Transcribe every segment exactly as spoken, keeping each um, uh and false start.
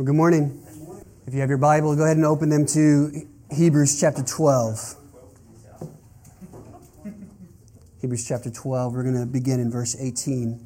Well, good morning. If you have your Bible, go ahead and open them to Hebrews chapter twelve. Hebrews chapter twelve, we're going to begin in verse eighteen.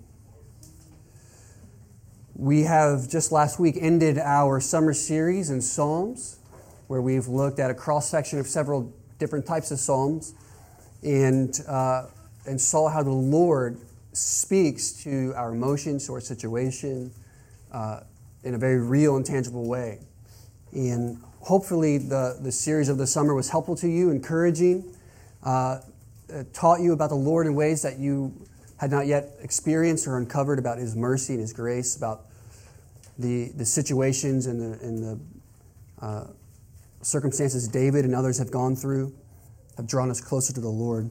We have just last week ended our summer series in Psalms, where we've looked at a cross-section of several different types of Psalms and, uh, and saw how the Lord speaks to our emotions, to our situation, uh, in a very real and tangible way. And hopefully the, the series of the summer was helpful to you, encouraging, uh, taught you about the Lord in ways that you had not yet experienced or uncovered about His mercy and His grace, about the, the situations and the, and the uh, circumstances David and others have gone through, have drawn us closer to the Lord.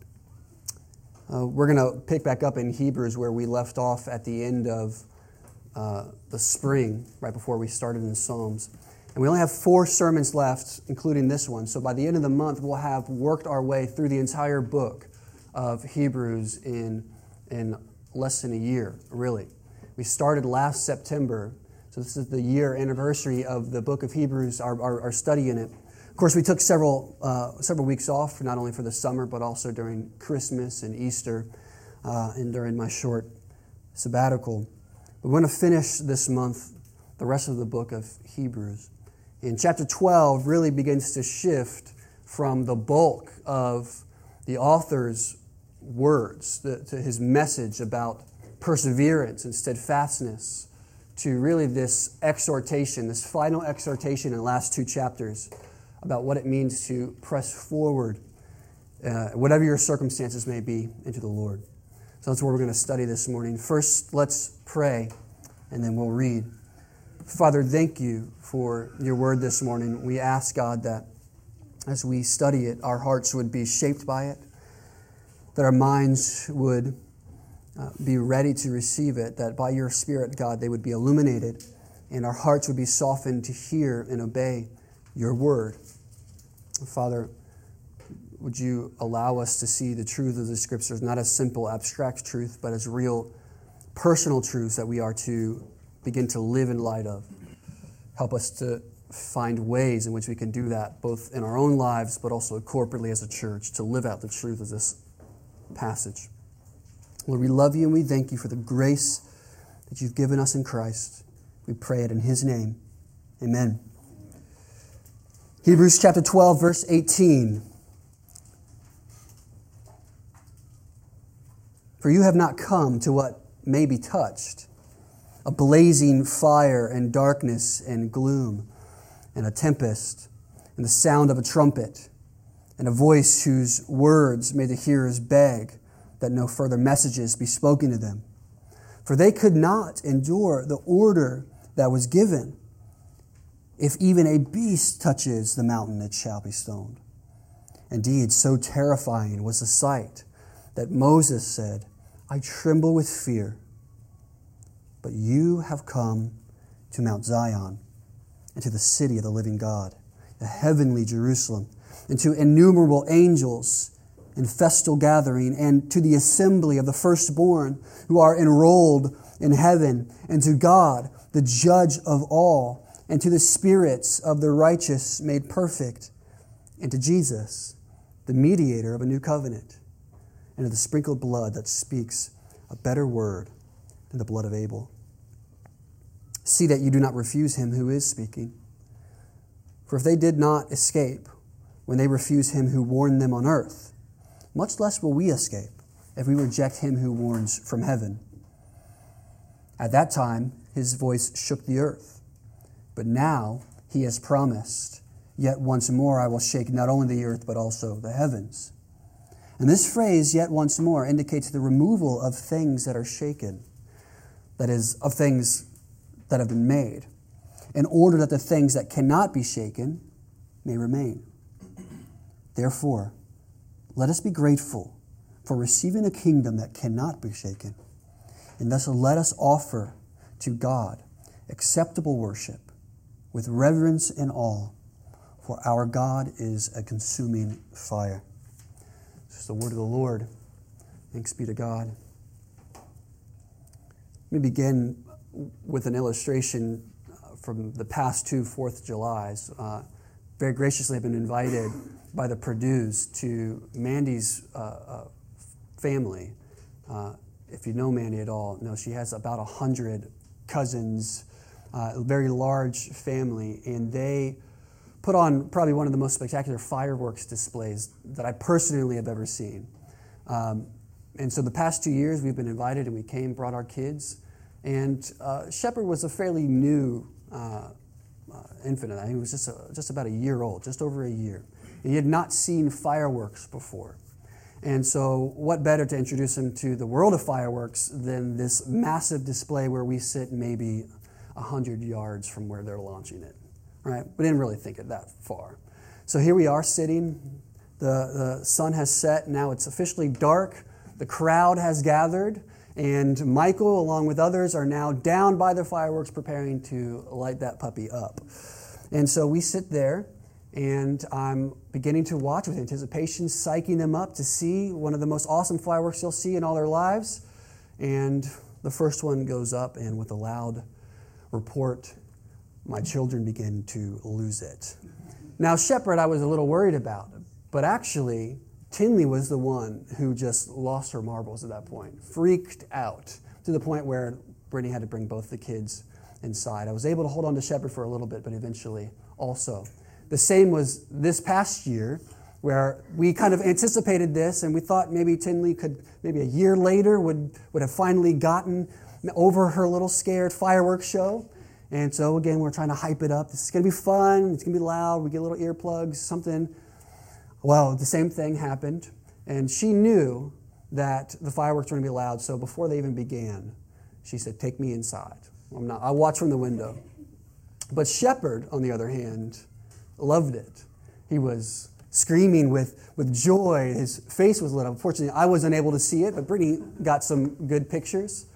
Uh, we're going to pick back up in Hebrews where we left off at the end of Uh, the spring, right before we started in Psalms. And we only have four sermons left, including this one. So by the end of the month, we'll have worked our way through the entire book of Hebrews in, in less than a year, really. We started last September, so this is the year anniversary of the book of Hebrews, our, our, our study in it. Of course, we took several uh, several weeks off, not only for the summer, but also during Christmas and Easter, uh, and during my short sabbatical. We're going to finish this month the rest of the book of Hebrews. And chapter twelve really begins to shift from the bulk of the author's words, the, to his message about perseverance and steadfastness, to really this exhortation, this final exhortation in the last two chapters about what it means to press forward, uh, whatever your circumstances may be, into the Lord. So that's what we're going to study this morning. First, let's pray, and then we'll read. Father, thank you for your word this morning. We ask, God, that as we study it, our hearts would be shaped by it, that our minds would uh, be ready to receive it, that by your Spirit, God, they would be illuminated, and our hearts would be softened to hear and obey your word. Father, would you allow us to see the truth of the Scriptures, not as simple, abstract truth, but as real, personal truths that we are to begin to live in light of. Help us to find ways in which we can do that, both in our own lives, but also corporately as a church, to live out the truth of this passage. Lord, we love you and we thank you for the grace that you've given us in Christ. We pray it in His name. Amen. Hebrews chapter twelve, verse eighteen. For you have not come to what may be touched, a blazing fire and darkness and gloom, and a tempest, and the sound of a trumpet, and a voice whose words made the hearers beg that no further messages be spoken to them. For they could not endure the order that was given. If even a beast touches the mountain, it shall be stoned. Indeed, so terrifying was the sight that Moses said, I tremble with fear. But you have come to Mount Zion, and to the city of the living God, the heavenly Jerusalem, and to innumerable angels in festal gathering, and to the assembly of the firstborn who are enrolled in heaven, and to God, the judge of all, and to the spirits of the righteous made perfect, and to Jesus, the mediator of a new covenant, and to the sprinkled blood that speaks a better word than the blood of Abel. See that you do not refuse him who is speaking. For if they did not escape when they refuse him who warned them on earth, much less will we escape if we reject him who warns from heaven. At that time, his voice shook the earth. But now he has promised, yet once more I will shake not only the earth, but also the heavens. And this phrase, yet once more, indicates the removal of things that are shaken. That is, of things that have been made, in order that the things that cannot be shaken may remain. Therefore, let us be grateful for receiving a kingdom that cannot be shaken, and thus let us offer to God acceptable worship with reverence and awe, for our God is a consuming fire. This is the word of the Lord. Thanks be to God. Let me begin with an illustration from the past two Fourth of Julys, uh, very graciously have been invited by the Purdues to Mandy's uh, uh, family. Uh, if you know Mandy at all, no, she has about a hundred cousins, uh, a very large family, and they put on probably one of the most spectacular fireworks displays that I personally have ever seen. Um, and so the past two years we've been invited, and we came, brought our kids, and uh, Shepard was a fairly new uh, uh, infant. I think he was just a, just about a year old, just over a year. And he had not seen fireworks before. And so what better to introduce him to the world of fireworks than this massive display where we sit maybe one hundred yards from where they're launching it, right? We didn't really think it that far. So here we are sitting. The, the sun has set. Now it's officially dark. The crowd has gathered. And Michael, along with others, are now down by the fireworks preparing to light that puppy up. And so we sit there, and I'm beginning to watch with anticipation, psyching them up to see one of the most awesome fireworks they'll see in all their lives. And the first one goes up, and with a loud report, my children begin to lose it. Now, Shepard, I was a little worried about, but actually, Tinley was the one who just lost her marbles at that point, freaked out to the point where Brittany had to bring both the kids inside. I was able to hold on to Shepard for a little bit, but eventually also. The same was this past year, where we kind of anticipated this, and we thought maybe Tinley could, maybe a year later, would, would have finally gotten over her little scared fireworks show. And so, again, we're trying to hype it up. This is going to be fun. It's going to be loud. We get little earplugs, something. Well, the same thing happened. And she knew that the fireworks were going to be loud, so before they even began, she said, "Take me inside. I'm not, I'll watch from the window." But Shepard, on the other hand, loved it. He was screaming with, with joy. His face was lit up. Unfortunately, I wasn't able to see it, but Brittany got some good pictures.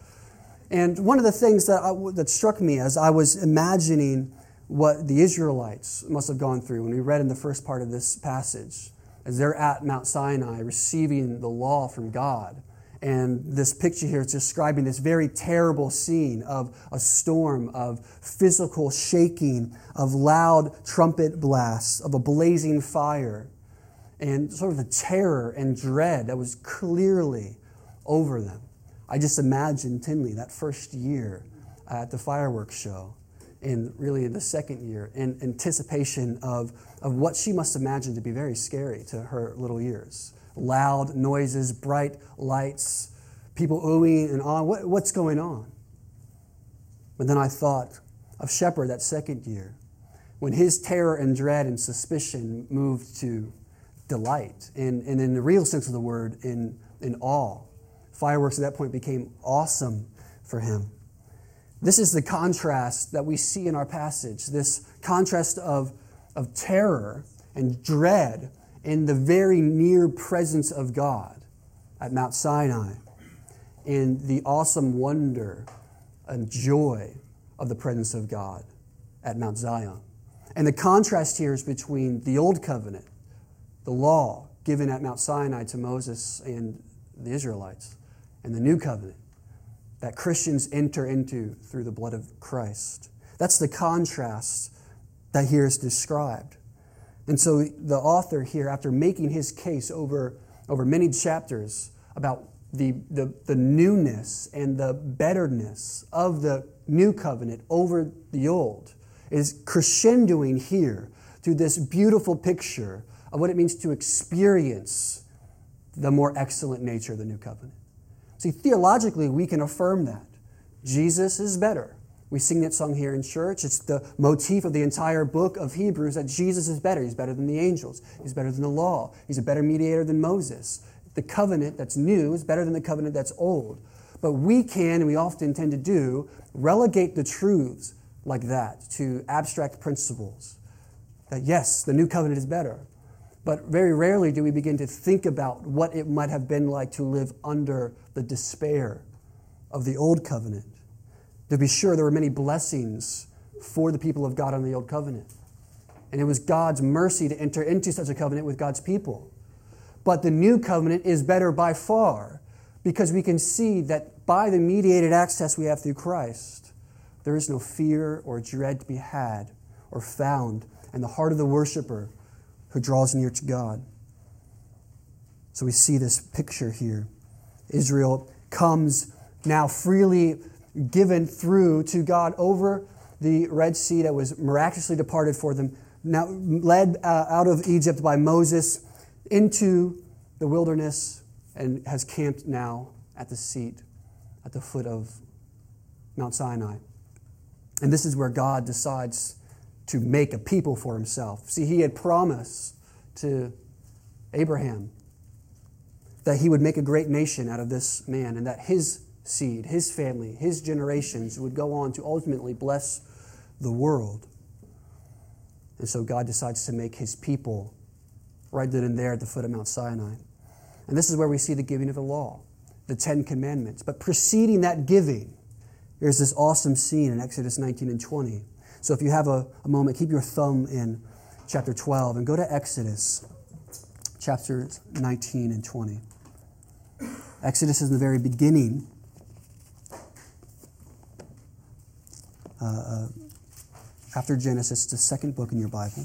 And one of the things that I, that struck me as I was imagining what the Israelites must have gone through when we read in the first part of this passage, as they're at Mount Sinai receiving the law from God. And this picture here is describing this very terrible scene of a storm, of physical shaking, of loud trumpet blasts, of a blazing fire, and sort of the terror and dread that was clearly over them. I just imagine Tinley that first year at the fireworks show, and really in the second year, in anticipation of, of what she must imagine to be very scary to her little ears. Loud noises, bright lights, people oohing and on. What, what's going on? But then I thought of Shepard that second year, when his terror and dread and suspicion moved to delight, and, and in the real sense of the word, in, in awe. Fireworks at that point became awesome for him. This is the contrast that we see in our passage, this contrast of, of terror and dread in the very near presence of God at Mount Sinai, and the awesome wonder and joy of the presence of God at Mount Zion. And the contrast here is between the Old Covenant, the law given at Mount Sinai to Moses and the Israelites, and the New Covenant that Christians enter into through the blood of Christ. That's the contrast that here is described. And so the author here, after making his case over, over many chapters about the, the, the newness and the betterness of the New Covenant over the Old, is crescendoing here to this beautiful picture of what it means to experience the more excellent nature of the New Covenant. See, theologically, we can affirm that. Jesus is better. We sing that song here in church. It's the motif of the entire book of Hebrews that Jesus is better. He's better than the angels. He's better than the law. He's a better mediator than Moses. The covenant that's new is better than the covenant that's old. But we can, and we often tend to do, relegate the truths like that to abstract principles. That yes, the new covenant is better. But very rarely do we begin to think about what it might have been like to live under the despair of the old covenant. To be sure, there were many blessings for the people of God on the old covenant. And it was God's mercy to enter into such a covenant with God's people. But the new covenant is better by far, because we can see that by the mediated access we have through Christ, there is no fear or dread to be had or found in the heart of the worshiper who draws near to God. So we see this picture here. Israel comes now freely given through to God over the Red Sea that was miraculously departed for them, now led uh, out of Egypt by Moses into the wilderness, and has camped now at the seat, at the foot of Mount Sinai. And this is where God decides to make a people for himself. See, he had promised to Abraham that he would make a great nation out of this man, and that his seed, his family, his generations would go on to ultimately bless the world. And so God decides to make his people right then and there at the foot of Mount Sinai. And this is where we see the giving of the law, the Ten Commandments. But preceding that giving, there's this awesome scene in Exodus nineteen and twenty. So if you have a, a moment, keep your thumb in chapter twelve and go to Exodus chapters nineteen and twenty. Exodus is in the very beginning. Uh, uh, after Genesis, it's the second book in your Bible.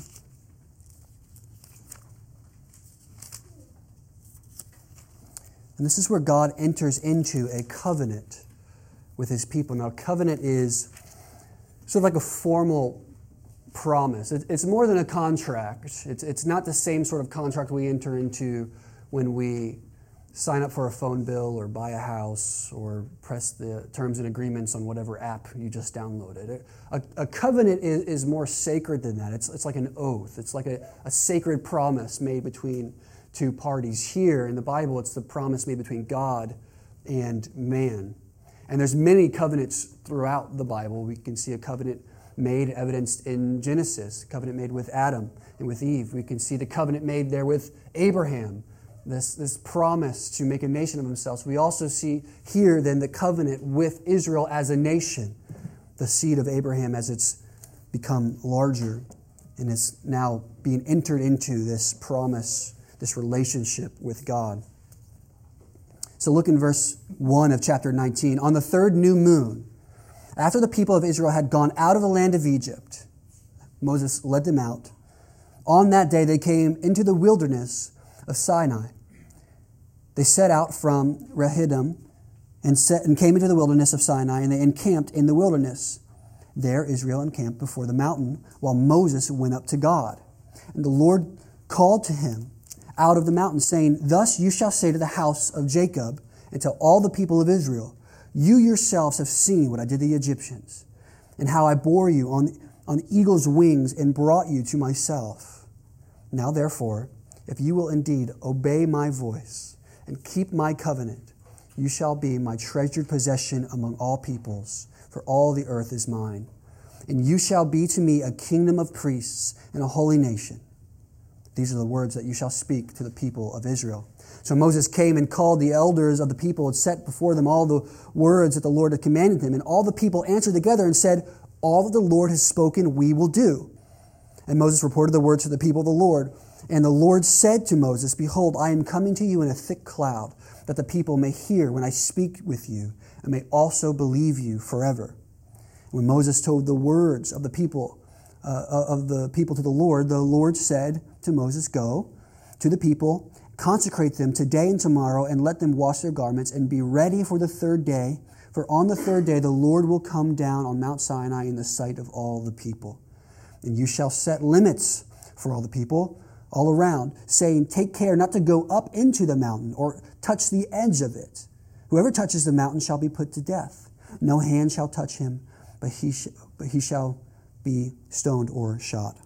And this is where God enters into a covenant with his people. Now, a covenant is sort of like a formal promise. It, it's more than a contract. It's, it's not the same sort of contract we enter into when we sign up for a phone bill or buy a house or press the terms and agreements on whatever app you just downloaded. A, a covenant is, is more sacred than that. It's, it's like an oath. It's like a, a sacred promise made between two parties. Here in the Bible, it's the promise made between God and man. And there's many covenants throughout the Bible. We can see a covenant made evidenced in Genesis, a covenant made with Adam and with Eve. We can see the covenant made there with Abraham, this, this promise to make a nation of themselves. We also see here then the covenant with Israel as a nation, the seed of Abraham as it's become larger and is now being entered into this promise, this relationship with God. So look in verse one of chapter nineteen. On the third new moon, after the people of Israel had gone out of the land of Egypt, Moses led them out. On that day they came into the wilderness of Sinai. They set out from Rephidim and, set, and came into the wilderness of Sinai, and they encamped in the wilderness. There Israel encamped before the mountain, while Moses went up to God. And the Lord called to him out of the mountain, saying, Thus you shall say to the house of Jacob and to all the people of Israel, You yourselves have seen what I did to the Egyptians, and how I bore you on, on eagle's wings and brought you to myself. Now therefore, if you will indeed obey my voice and keep my covenant, you shall be my treasured possession among all peoples, for all the earth is mine. And you shall be to me a kingdom of priests and a holy nation. These are the words that you shall speak to the people of Israel. So Moses came and called the elders of the people and set before them all the words that the Lord had commanded him. And all the people answered together and said, All that the Lord has spoken we will do. And Moses reported the words to the people of the Lord. And the Lord said to Moses, Behold, I am coming to you in a thick cloud, that the people may hear when I speak with you, and may also believe you forever. When Moses told the words of the people uh, of the people to the Lord, the Lord said to Moses, Go to the people, consecrate them today and tomorrow, and let them wash their garments, and be ready for the third day. For on the third day the Lord will come down on Mount Sinai in the sight of all the people. And you shall set limits for all the people all around, saying, Take care not to go up into the mountain or touch the edge of it. Whoever touches the mountain shall be put to death. No hand shall touch him, but he, sh- but he shall be stoned or shot.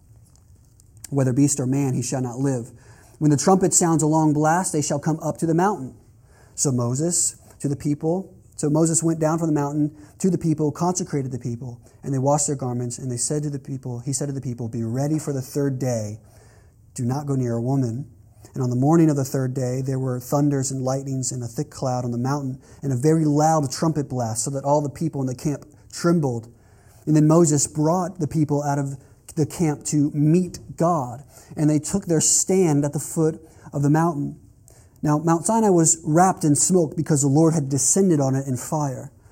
Whether beast or man, he shall not live. When the trumpet sounds a long blast, they shall come up to the mountain. So Moses to the people, so Moses went down from the mountain to the people, consecrated the people, and they washed their garments, and they said to the people, he said to the people, Be ready for the third day. Do not go near a woman. And on the morning of the third day, there were thunders and lightnings and a thick cloud on the mountain, and a very loud trumpet blast, so that all the people in the camp trembled. And then Moses brought the people out of the camp to meet God, and they took their stand at the foot of the mountain. Now, Mount Sinai was wrapped in smoke because the Lord had descended on it in fire.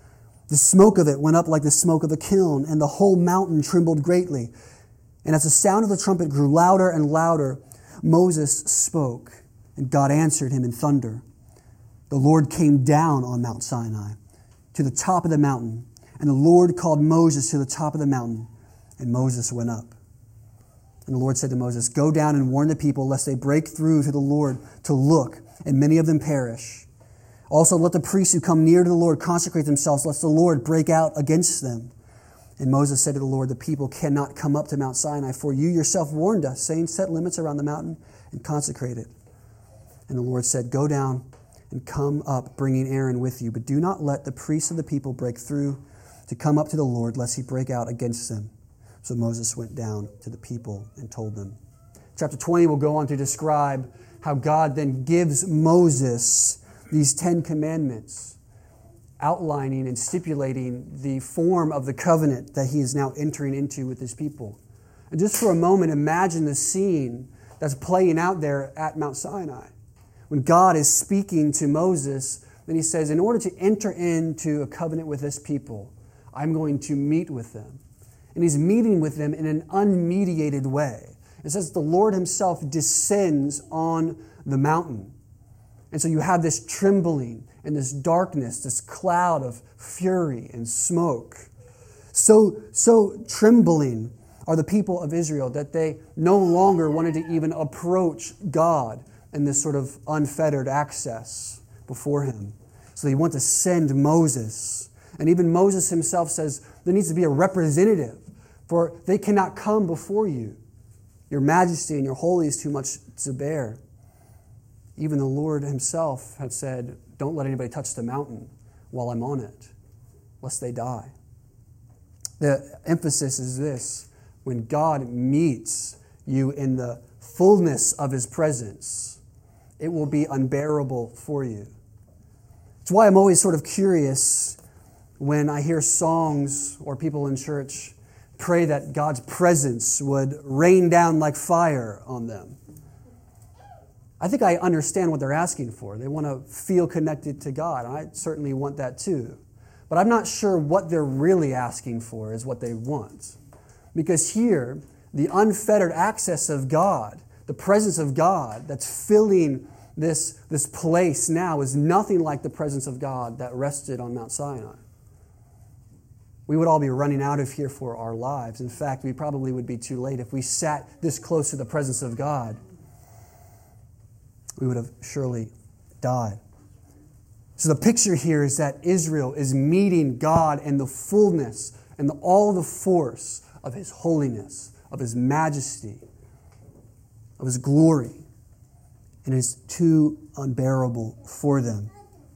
The smoke of it went up like the smoke of a kiln, and the whole mountain trembled greatly. And as the sound of the trumpet grew louder and louder, Moses spoke, and God answered him in thunder. The Lord came down on Mount Sinai to the top of the mountain, and the Lord called Moses to the top of the mountain, and Moses went up. And the Lord said to Moses, "Go down and warn the people, lest they break through to the Lord to look, and many of them perish. Also let the priests who come near to the Lord consecrate themselves, lest the Lord break out against them." And Moses said to the Lord, "The people cannot come up to Mount Sinai, for you yourself warned us, saying, 'Set limits around the mountain and consecrate it.' And the Lord said, 'Go down and come up, bringing Aaron with you. But do not let the priests of the people break through to come up to the Lord, lest he break out against them.' So Moses went down to the people and told them." Chapter twenty will go on to describe how God then gives Moses these Ten Commandments, outlining and stipulating the form of the covenant that he is now entering into with his people. And just for a moment, imagine the scene that's playing out there at Mount Sinai. When God is speaking to Moses, then he says, in order to enter into a covenant with this people, I'm going to meet with them. And he's meeting with them in an unmediated way. It says the Lord himself descends on the mountain. And so you have this trembling and this darkness, this cloud of fury and smoke. So, so trembling are the people of Israel that they no longer wanted to even approach God in this sort of unfettered access before him. So they want to send Moses. And even Moses himself says there needs to be a representative, for they cannot come before you. Your majesty and your holy is too much to bear. Even the Lord himself had said, don't let anybody touch the mountain while I'm on it, lest they die. The emphasis is this: when God meets you in the fullness of his presence, it will be unbearable for you. It's why I'm always sort of curious when I hear songs or people in church pray that God's presence would rain down like fire on them. I think I understand what they're asking for. They want to feel connected to God. And I certainly want that too. But I'm not sure what they're really asking for is what they want. Because here, the unfettered access of God, the presence of God that's filling this, this place now is nothing like the presence of God that rested on Mount Sinai. We would all be running out of here for our lives. In fact, we probably would be too late if we sat this close to the presence of God. We would have surely died. So the picture here is that Israel is meeting God in the fullness and the, all the force of his holiness, of his majesty, of his glory. And it is too unbearable for them.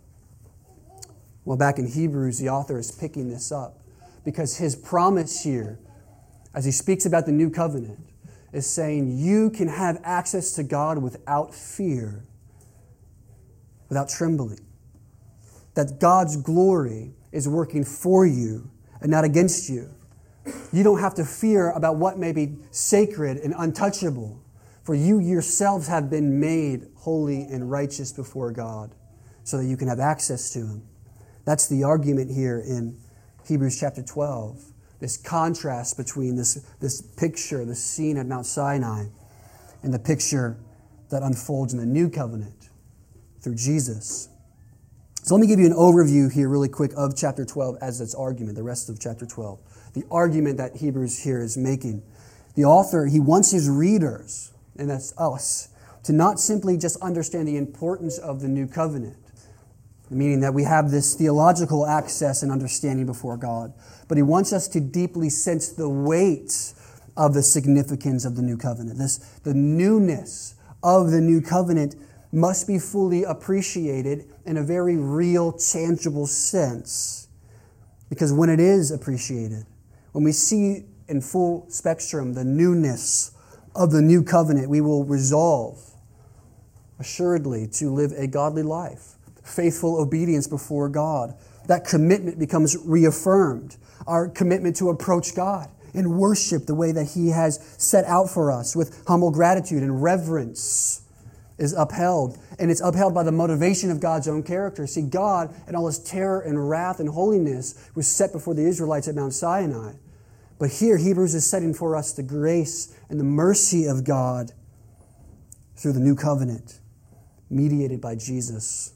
Well, back in Hebrews, the author is picking this up because his promise here, as he speaks about the new covenant, is saying you can have access to God without fear, without trembling. That God's glory is working for you and not against you. You don't have to fear about what may be sacred and untouchable, for you yourselves have been made holy and righteous before God so that you can have access to him. That's the argument here in Hebrews chapter twelve. This contrast between this, this picture, this scene at Mount Sinai, and the picture that unfolds in the new covenant through Jesus. So let me give you an overview here really quick of chapter twelve as its argument, the rest of chapter twelve. The argument that Hebrews here is making. The author, he wants his readers, and that's us, to not simply just understand the importance of the new covenant, meaning that we have this theological access and understanding before God. But he wants us to deeply sense the weight of the significance of the new covenant. This, the newness of the new covenant must be fully appreciated in a very real, tangible sense. Because when it is appreciated, when we see in full spectrum the newness of the new covenant, we will resolve assuredly to live a godly life. Faithful obedience before God. That commitment becomes reaffirmed. Our commitment to approach God and worship the way that he has set out for us with humble gratitude and reverence is upheld. And it's upheld by the motivation of God's own character. See, God, in all his terror and wrath and holiness, was set before the Israelites at Mount Sinai. But here, Hebrews is setting for us the grace and the mercy of God through the new covenant, mediated by Jesus,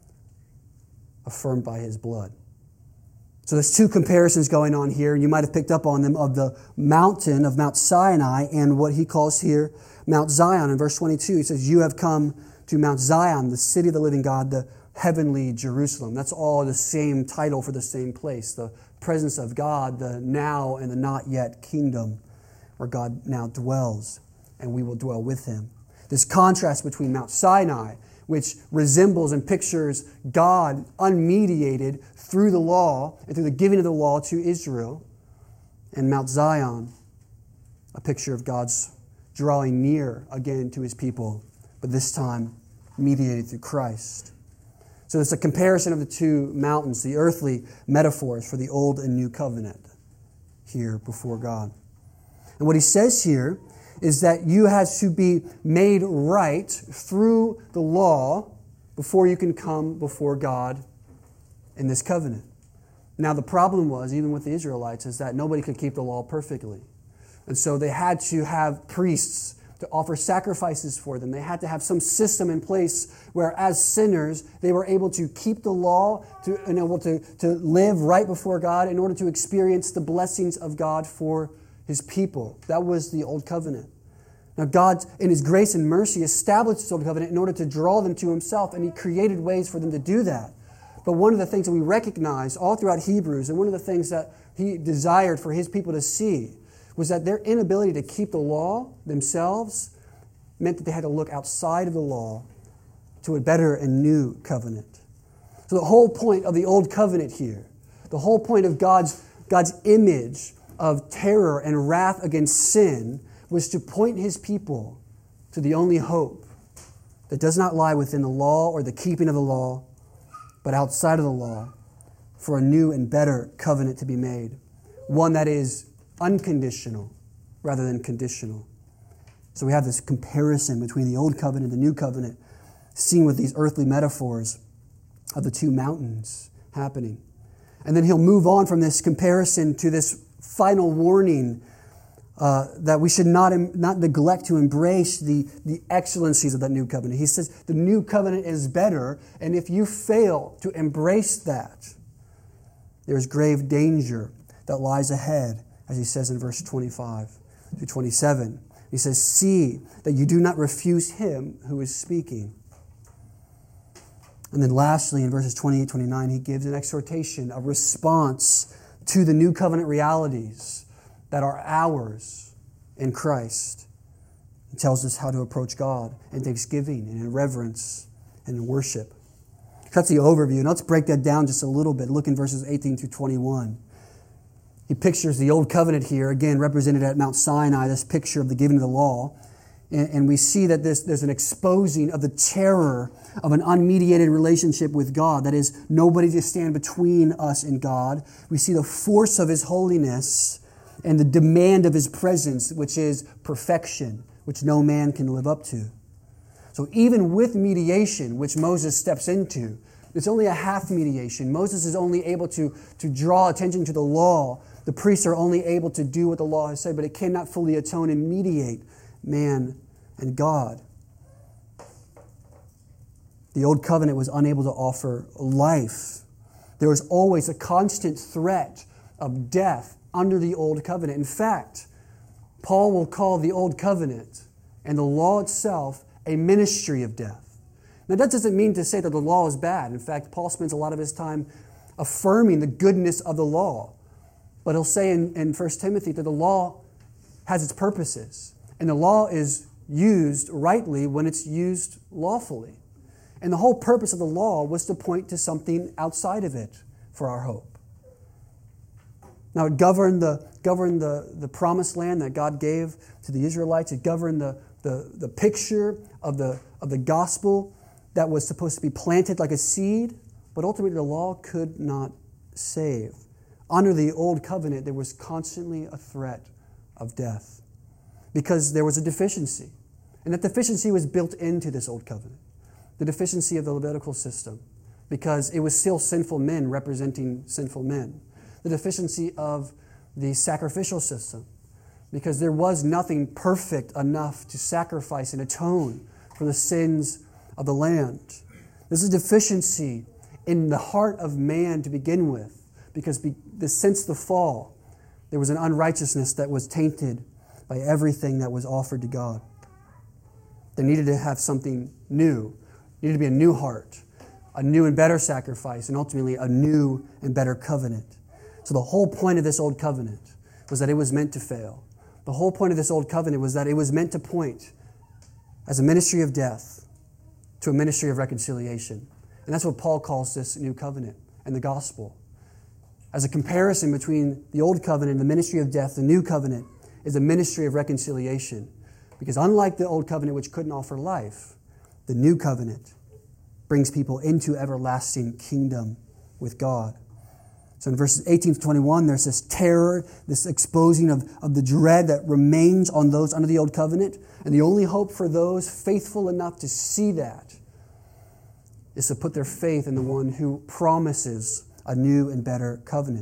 affirmed by his blood. So there's two comparisons going on here. You might have picked up on them, of the mountain of Mount Sinai and what he calls here Mount Zion. In verse twenty-two, he says, you have come to Mount Zion, the city of the living God, the heavenly Jerusalem. That's all the same title for the same place. The presence of God, the now and the not yet kingdom, where God now dwells, and we will dwell with him. This contrast between Mount Sinai, which resembles and pictures God unmediated through the law and through the giving of the law to Israel, and Mount Zion, a picture of God's drawing near again to his people, but this time mediated through Christ. So it's a comparison of the two mountains, the earthly metaphors for the old and new covenant here before God. And what he says here is that you have to be made right through the law before you can come before God in this covenant. Now, the problem was, even with the Israelites, is that nobody could keep the law perfectly. And so they had to have priests to offer sacrifices for them. They had to have some system in place where, as sinners, they were able to keep the law, to, and able to, to live right before God in order to experience the blessings of God for his people. That was the Old Covenant. Now, God, in his grace and mercy, established this Old Covenant in order to draw them to himself, and he created ways for them to do that. But one of the things that we recognize all throughout Hebrews, and one of the things that he desired for his people to see, was that their inability to keep the law themselves meant that they had to look outside of the law to a better and new covenant. So the whole point of the Old Covenant here, the whole point of God's, God's image of terror and wrath against sin, was to point his people to the only hope that does not lie within the law or the keeping of the law, but outside of the law, for a new and better covenant to be made. One that is unconditional rather than conditional. So we have this comparison between the Old Covenant and the New Covenant, seen with these earthly metaphors of the two mountains happening. And then he'll move on from this comparison to this final warning uh, that we should not, not neglect to embrace the, the excellencies of that New Covenant. He says the New Covenant is better, and if you fail to embrace that, there's grave danger that lies ahead, as he says in verse twenty-five to twenty-seven. He says, see that you do not refuse him who is speaking. And then lastly, in verses twenty-eight, twenty-nine, he gives an exhortation, a response to the new covenant realities that are ours in Christ. He tells us how to approach God in thanksgiving and in reverence and in worship. That's the overview. And let's break that down just a little bit. Look in verses eighteen through twenty-one. He pictures the old covenant here, again represented at Mount Sinai, this picture of the giving of the law. And, and we see that this, there's an exposing of the terror of an unmediated relationship with God. That is, nobody to stand between us and God. We see the force of his holiness and the demand of his presence, which is perfection, which no man can live up to. So even with mediation, which Moses steps into, it's only a half mediation. Moses is only able to, to draw attention to the law. The priests are only able to do what the law has said, but it cannot fully atone and mediate man and God. The old covenant was unable to offer life. There was always a constant threat of death under the old covenant. In fact, Paul will call the old covenant and the law itself a ministry of death. Now, that doesn't mean to say that the law is bad. In fact, Paul spends a lot of his time affirming the goodness of the law. But he'll say in, in First Timothy that the law has its purposes. And the law is used rightly when it's used lawfully. And the whole purpose of the law was to point to something outside of it for our hope. Now, it governed the, governed the, the promised land that God gave to the Israelites. It governed the, the, the picture of the, of the gospel that was supposed to be planted like a seed, but ultimately the law could not save. Under the old covenant, there was constantly a threat of death because there was a deficiency. And that deficiency was built into this old covenant. The deficiency of the Levitical system, because it was still sinful men representing sinful men. The deficiency of the sacrificial system, because there was nothing perfect enough to sacrifice and atone for the sins of the land. There's a deficiency in the heart of man to begin with, because be, since the fall, there was an unrighteousness that was tainted by everything that was offered to God. They needed to have something new. There needed to be a new heart, a new and better sacrifice, and ultimately a new and better covenant. So the whole point of this old covenant was that it was meant to fail. The whole point of this old covenant was that it was meant to point as a ministry of death to a ministry of reconciliation. And that's what Paul calls this new covenant and the gospel. As a comparison between the old covenant and the ministry of death, the new covenant is a ministry of reconciliation. Because unlike the old covenant, which couldn't offer life, the new covenant brings people into everlasting kingdom with God. So in verses eighteen to twenty-one, there's this terror, this exposing of, of the dread that remains on those under the old covenant. And the only hope for those faithful enough to see that is to put their faith in the one who promises a new and better covenant.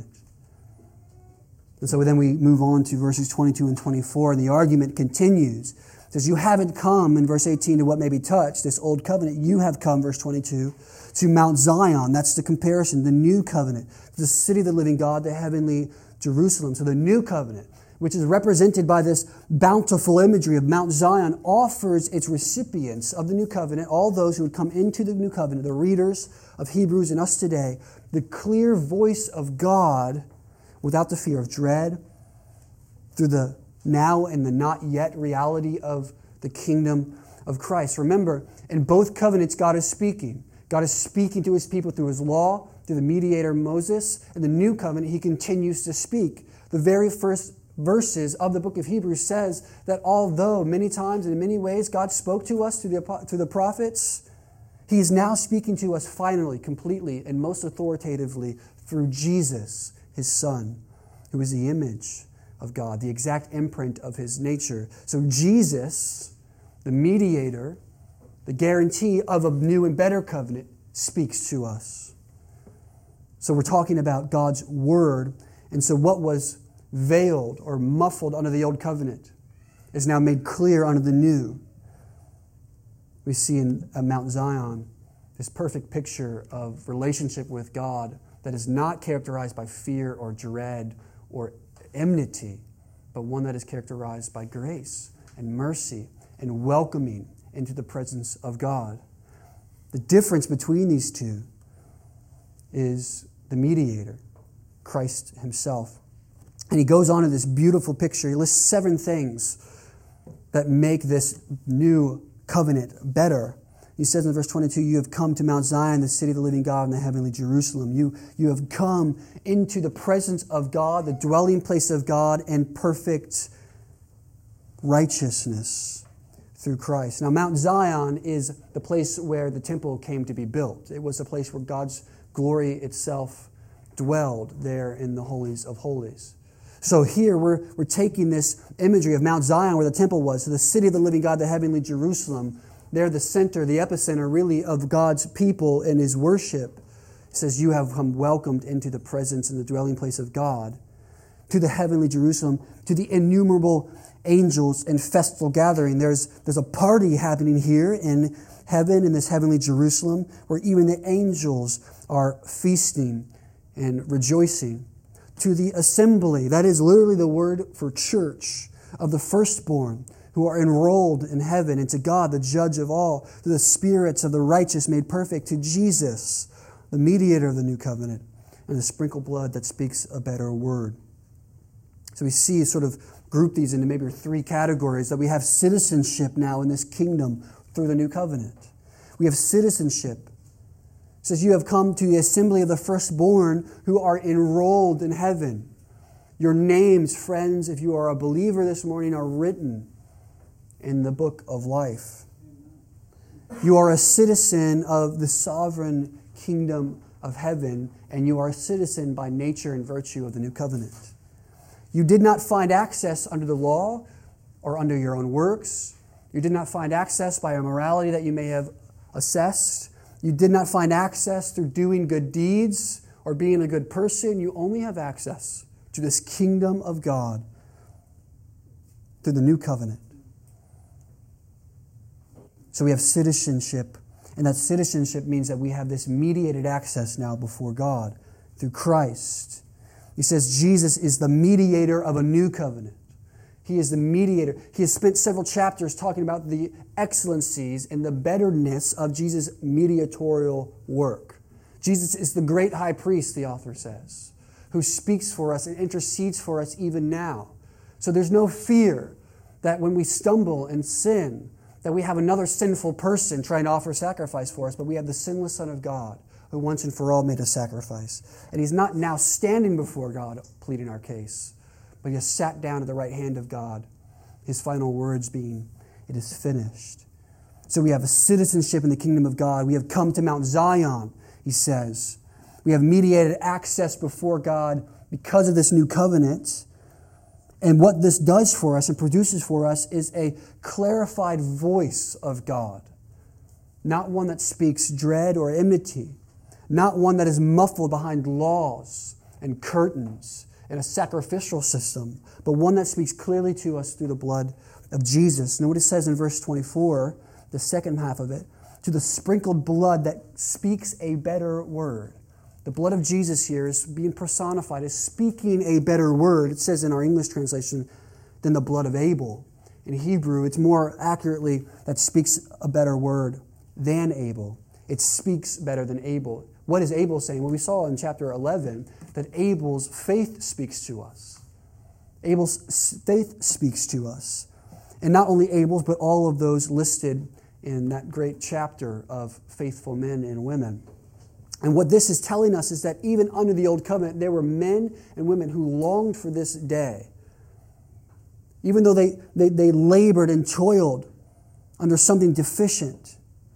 And so then we move on to verses twenty-two and twenty-four, and the argument continues. It says, you haven't come, in verse eighteen, to what may be touched, this old covenant. You have come, verse twenty-two, to Mount Zion. That's the comparison, the new covenant, the city of the living God, the heavenly Jerusalem. So the new covenant, which is represented by this bountiful imagery of Mount Zion, offers its recipients of the new covenant, all those who would come into the new covenant, the readers of Hebrews and us today, the clear voice of God without the fear of dread, through the now and the not yet reality of the kingdom of Christ. Remember, in both covenants, God is speaking. God is speaking to His people through His law, through the mediator Moses. In the new covenant, He continues to speak. The very first verses of the book of Hebrews says that although many times and in many ways God spoke to us through the, through the prophets, He is now speaking to us finally, completely, and most authoritatively through Jesus, His Son, who is the image of God, the exact imprint of His nature. So Jesus, the mediator, the guarantee of a new and better covenant, speaks to us. So we're talking about God's Word. And so what was veiled or muffled under the old covenant is now made clear under the new. We see in Mount Zion this perfect picture of relationship with God that is not characterized by fear or dread or enmity, but one that is characterized by grace and mercy and welcoming into the presence of God. The difference between these two is the mediator, Christ Himself. And he goes on to this beautiful picture. He lists seven things that make this new covenant better. He says in verse twenty-two, you have come to Mount Zion, the city of the living God, and the heavenly Jerusalem. You, you have come into the presence of God, the dwelling place of God, and perfect righteousness through Christ. Now, Mount Zion is the place where the temple came to be built. It was the place where God's glory itself dwelled there in the holies of holies. So here we're, we're taking this imagery of Mount Zion where the temple was, so the city of the living God, the heavenly Jerusalem. They're the center, the epicenter really of God's people and His worship. It says, you have come welcomed into the presence and the dwelling place of God, to the heavenly Jerusalem, to the innumerable angels and festival gathering. There's, there's a party happening here in heaven, in this heavenly Jerusalem, where even the angels are feasting and rejoicing. To the assembly, that is literally the word for church, of the firstborn, who are enrolled in heaven, and to God, the judge of all, to the spirits of the righteous made perfect, to Jesus, the mediator of the new covenant, and the sprinkled blood that speaks a better word. So we see sort of group these into maybe three categories, that we have citizenship now in this kingdom through the new covenant. We have citizenship. It says, you have come to the assembly of the firstborn who are enrolled in heaven. Your names, friends, if you are a believer this morning, are written in the book of life. You are a citizen of the sovereign kingdom of heaven, and you are a citizen by nature and virtue of the new covenant. You did not find access under the law or under your own works. You did not find access by a morality that you may have assessed. You did not find access through doing good deeds or being a good person. You only have access to this kingdom of God through the new covenant. So we have citizenship, and that citizenship means that we have this mediated access now before God through Christ. He says Jesus is the mediator of a new covenant. He is the mediator. He has spent several chapters talking about the excellencies and the betterness of Jesus' mediatorial work. Jesus is the great high priest, the author says, who speaks for us and intercedes for us even now. So there's no fear that when we stumble and sin, that we have another sinful person trying to offer sacrifice for us, but we have the sinless Son of God who once and for all made a sacrifice. And He's not now standing before God pleading our case, but He has sat down at the right hand of God, His final words being, "It is finished." So we have a citizenship in the kingdom of God. We have come to Mount Zion, he says. We have mediated access before God because of this new covenant. And what this does for us and produces for us is a clarified voice of God. Not one that speaks dread or enmity. Not one that is muffled behind laws and curtains and a sacrificial system, but one that speaks clearly to us through the blood of Jesus. Know what it says in verse twenty-four, the second half of it. To the sprinkled blood that speaks a better word. The blood of Jesus here is being personified as speaking a better word. It says in our English translation, than the blood of Abel. In Hebrew, it's more accurately that speaks a better word than Abel. It speaks better than Abel. What is Abel saying? Well, we saw in chapter eleven that Abel's faith speaks to us. Abel's faith speaks to us. And not only Abel's, but all of those listed in that great chapter of faithful men and women. And what this is telling us is that even under the Old Covenant, there were men and women who longed for this day. Even though they, they, they labored and toiled under something deficient,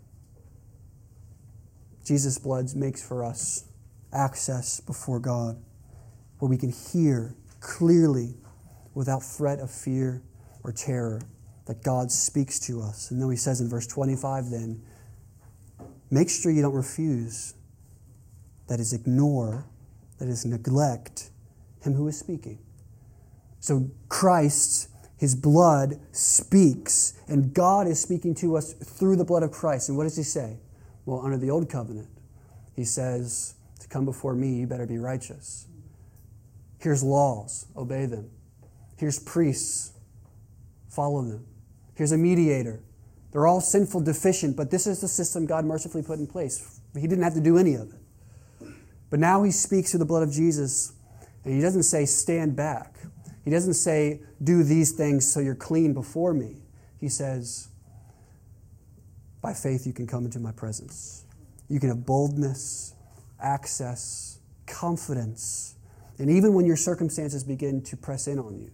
Jesus' blood makes for us access before God, where we can hear clearly, without threat of fear or terror, that God speaks to us. And then he says in verse twenty-five then, make sure you don't refuse, that is ignore, that is neglect him who is speaking. So Christ, his blood speaks, and God is speaking to us through the blood of Christ. And what does he say? Well, under the old covenant, he says, to come before me, you better be righteous. Here's laws, obey them. Here's priests, follow them. Here's a mediator. They're all sinful, deficient, but this is the system God mercifully put in place. He didn't have to do any of it. But now he speaks through the blood of Jesus, and he doesn't say, stand back. He doesn't say, do these things so you're clean before me. He says, by faith you can come into my presence. You can have boldness, access, confidence, and even when your circumstances begin to press in on you.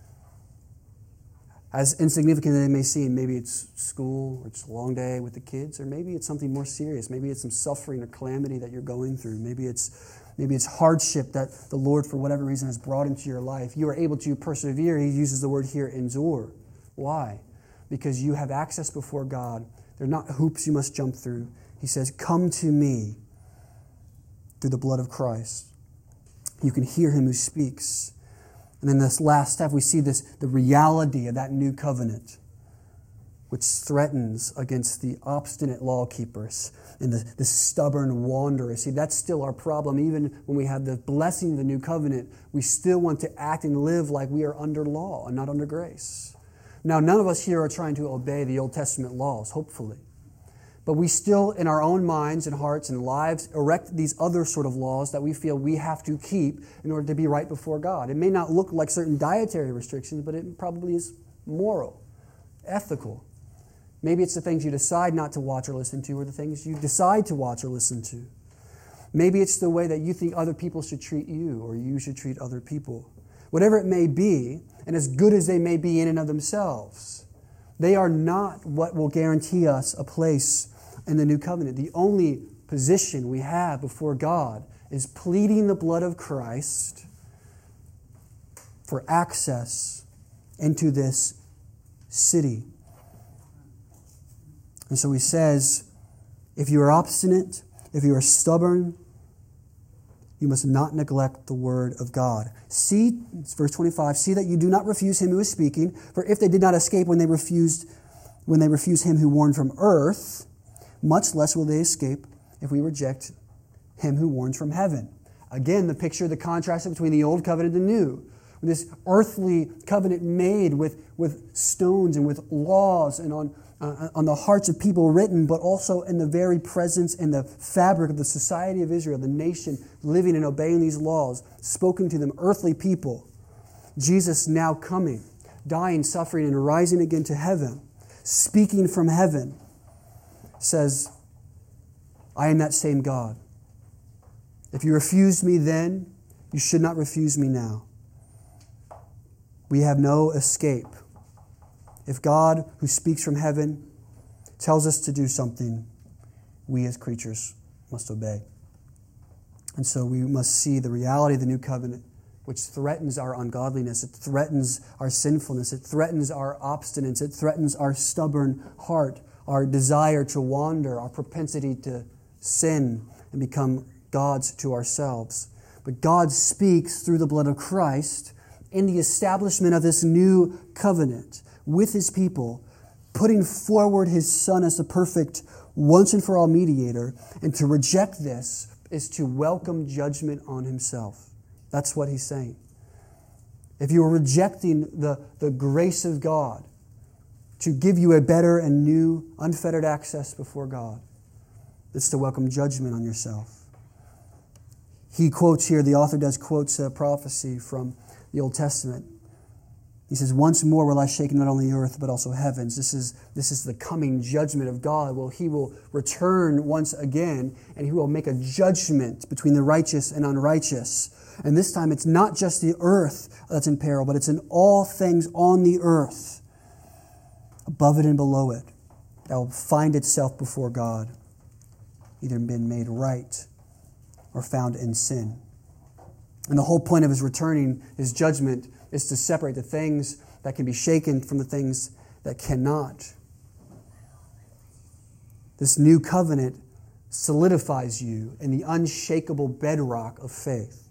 As insignificant as it may seem, maybe it's school, or it's a long day with the kids, or maybe it's something more serious. Maybe it's some suffering or calamity that you're going through. Maybe it's maybe it's hardship that the Lord, for whatever reason, has brought into your life. You are able to persevere. He uses the word here, endure. Why? Because you have access before God. They're not hoops you must jump through. He says, come to me through the blood of Christ. You can hear him who speaks. And then this last step, we see this the reality of that new covenant, which threatens against the obstinate law keepers and the, the stubborn wanderers. See, that's still our problem. Even when we have the blessing of the new covenant, we still want to act and live like we are under law and not under grace. Now, none of us here are trying to obey the Old Testament laws, hopefully. But we still, in our own minds and hearts and lives, erect these other sort of laws that we feel we have to keep in order to be right before God. It may not look like certain dietary restrictions, but it probably is moral, ethical. Maybe it's the things you decide not to watch or listen to, or the things you decide to watch or listen to. Maybe it's the way that you think other people should treat you, or you should treat other people. Whatever it may be, and as good as they may be in and of themselves, they are not what will guarantee us a place in the new covenant. The only position we have before God is pleading the blood of Christ for access into this city. And so he says, if you are obstinate, if you are stubborn, you must not neglect the word of God. See, it's verse twenty-five, see that you do not refuse him who is speaking, for if they did not escape when they refused when they refused him who warned from earth, much less will they escape if we reject him who warns from heaven. Again, the picture, the contrast between the old covenant and the new. This earthly covenant made with, with stones and with laws and on, uh, on the hearts of people written, but also in the very presence and the fabric of the society of Israel, the nation living and obeying these laws, spoken to them, earthly people. Jesus now coming, dying, suffering, and rising again to heaven, speaking from heaven, says, I am that same God. If you refused me then, you should not refuse me now. We have no escape. If God, who speaks from heaven, tells us to do something, we as creatures must obey. And so we must see the reality of the new covenant, which threatens our ungodliness, it threatens our sinfulness, it threatens our obstinance, it threatens our stubborn heart, our desire to wander, our propensity to sin and become gods to ourselves. But God speaks through the blood of Christ in the establishment of this new covenant with his people, putting forward his Son as the perfect once and for all mediator. And to reject this is to welcome judgment on himself. That's what he's saying. If you are rejecting the, the grace of God to give you a better and new unfettered access before God, it's to welcome judgment on yourself. He quotes here, the author does quotes a prophecy from the Old Testament. He says, once more will I shake not only the earth, but also heavens. This is, this is the coming judgment of God. Well, he will return once again, and he will make a judgment between the righteous and unrighteous. And this time it's not just the earth that's in peril, but it's in all things on the earth, above it and below it, that will find itself before God, either been made right or found in sin. And the whole point of his returning, his judgment, is to separate the things that can be shaken from the things that cannot. This new covenant solidifies you in the unshakable bedrock of faith.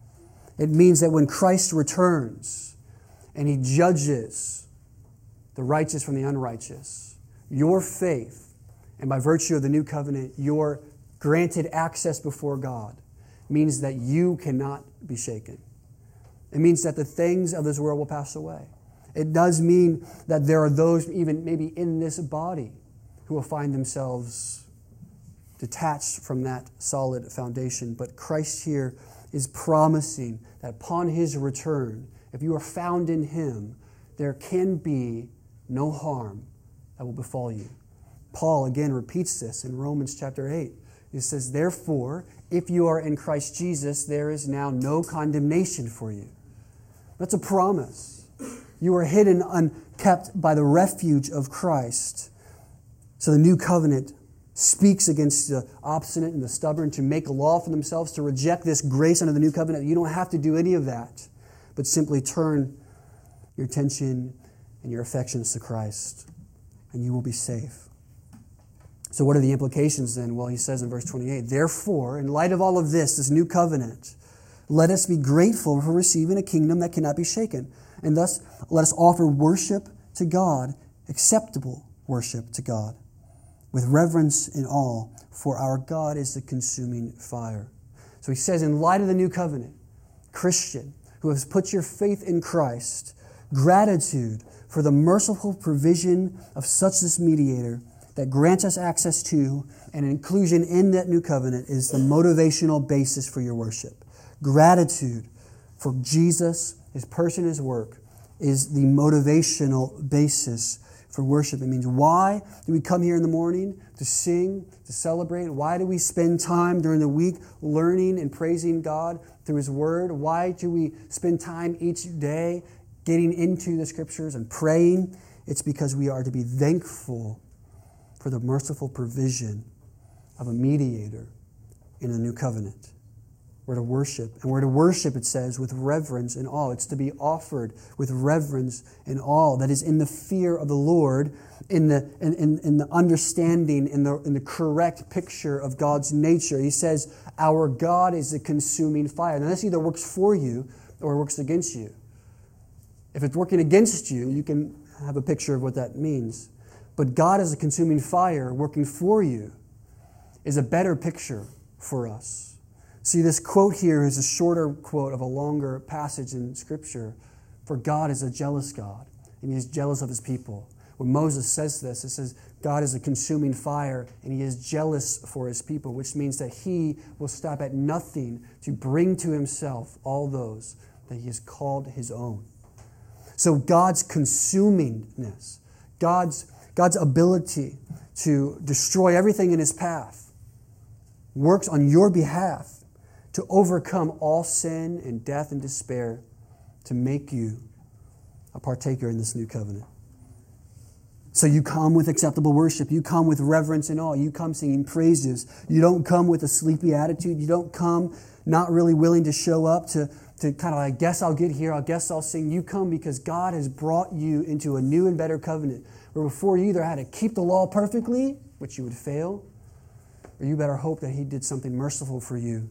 It means that when Christ returns and he judges the righteous from the unrighteous, your faith, and by virtue of the new covenant, your granted access before God, means that you cannot be shaken. It means that the things of this world will pass away. It does mean that there are those, even maybe in this body, who will find themselves detached from that solid foundation. But Christ here is promising that upon his return, if you are found in him, there can be no harm that will befall you. Paul again repeats this in Romans chapter eight. He says, therefore, if you are in Christ Jesus, there is now no condemnation for you. That's a promise. You are hidden, unkept by the refuge of Christ. So the new covenant speaks against the obstinate and the stubborn to make a law for themselves, to reject this grace under the new covenant. You don't have to do any of that, but simply turn your attention and your affections to Christ, and you will be safe. So what are the implications then? Well, he says in verse twenty-eight, therefore, in light of all of this, this new covenant, let us be grateful for receiving a kingdom that cannot be shaken. And thus, let us offer worship to God, acceptable worship to God, with reverence and awe, for our God is the consuming fire. So he says, in light of the new covenant, Christian, who has put your faith in Christ, gratitude for the merciful provision of such this mediator that grants us access to and inclusion in that new covenant is the motivational basis for your worship. Gratitude for Jesus, his person, his work, is the motivational basis for worship. It means, why do we come here in the morning to sing, to celebrate? Why do we spend time during the week learning and praising God through his word? Why do we spend time each day getting into the scriptures and praying? It's because we are to be thankful for the merciful provision of a mediator in the new covenant. We're to worship. And we're to worship, it says, with reverence and awe. It's to be offered with reverence and awe. That is in the fear of the Lord, in the in, in, in the understanding, in the, in the correct picture of God's nature. He says, our God is a consuming fire. Now, this either works for you or works against you. If it's working against you, you can have a picture of what that means. But God as a consuming fire working for you is a better picture for us. See, this quote here is a shorter quote of a longer passage in Scripture. For God is a jealous God, and He is jealous of His people. When Moses says this, it says, God is a consuming fire, and He is jealous for His people, which means that He will stop at nothing to bring to Himself all those that He has called His own. So God's consumingness, God's, God's ability to destroy everything in His path, works on your behalf to overcome all sin and death and despair, to make you a partaker in this new covenant. So you come with acceptable worship. You come with reverence and awe. You come singing praises. You don't come with a sleepy attitude. You don't come not really willing to show up to, to kind of, I guess I'll get here. I guess I'll sing. You come because God has brought you into a new and better covenant, where before you either had to keep the law perfectly, which you would fail, or you better hope that He did something merciful for you.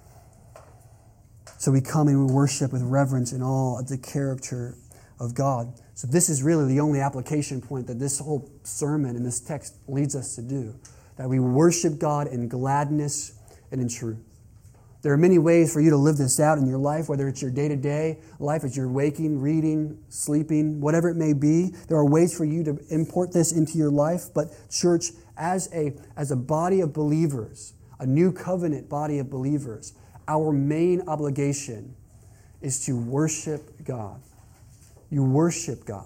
So we come and we worship with reverence and awe of the character of God. So this is really the only application point that this whole sermon and this text leads us to do, that we worship God in gladness and in truth. There are many ways for you to live this out in your life, whether it's your day-to-day life, as you're waking, reading, sleeping, whatever it may be. There are ways for you to import this into your life. But church, as a, as a body of believers, a new covenant body of believers, our main obligation is to worship God. You worship God.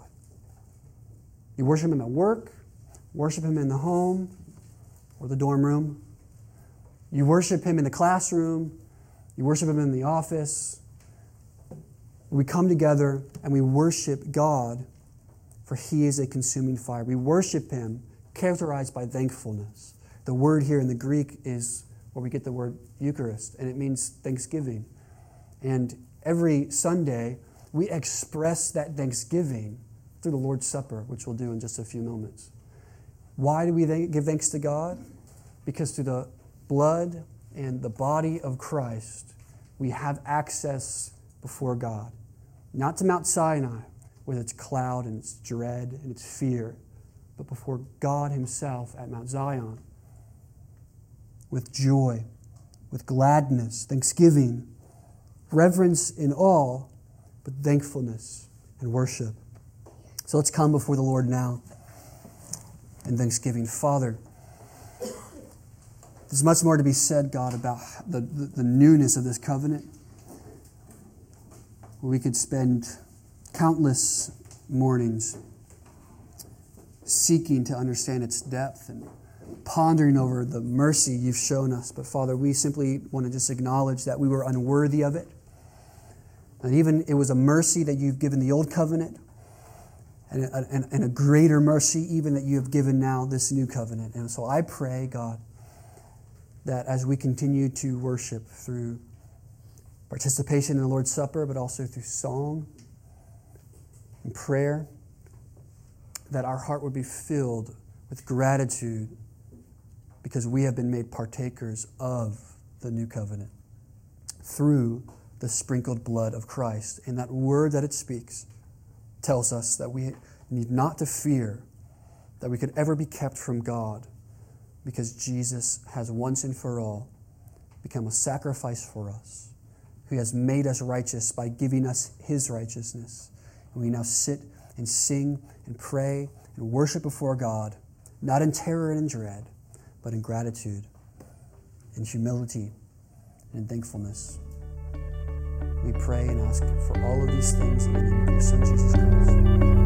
You worship Him at work, worship Him in the home or the dorm room. You worship Him in the classroom. You worship Him in the office. We come together and we worship God, for He is a consuming fire. We worship Him characterized by thankfulness. The word here in the Greek is where we get the word Eucharist, and it means thanksgiving. And every Sunday, we express that thanksgiving through the Lord's Supper, which we'll do in just a few moments. Why do we th- give thanks to God? Because through the blood and the body of Christ, we have access before God. Not to Mount Sinai, with its cloud and its dread and its fear, but before God Himself at Mount Zion, with joy, with gladness, thanksgiving, reverence and awe, but thankfulness and worship. So let's come before the Lord now in thanksgiving. Father, there's much more to be said, God, about the, the, the newness of this covenant. We could spend countless mornings seeking to understand its depth and pondering over the mercy You've shown us. But Father, we simply want to just acknowledge that we were unworthy of it. And even it was a mercy that You've given the old covenant, and a, and, and a greater mercy even that You have given now this new covenant. And so I pray, God, that as we continue to worship through participation in the Lord's Supper, but also through song and prayer, that our heart would be filled with gratitude because we have been made partakers of the new covenant through the sprinkled blood of Christ. And that word that it speaks tells us that we need not to fear that we could ever be kept from God, because Jesus has once and for all become a sacrifice for us, who has made us righteous by giving us His righteousness. And we now sit and sing and pray and worship before God, not in terror and in dread, but in gratitude, in humility, and in thankfulness. We pray and ask for all of these things in the name of Your Son, Jesus Christ.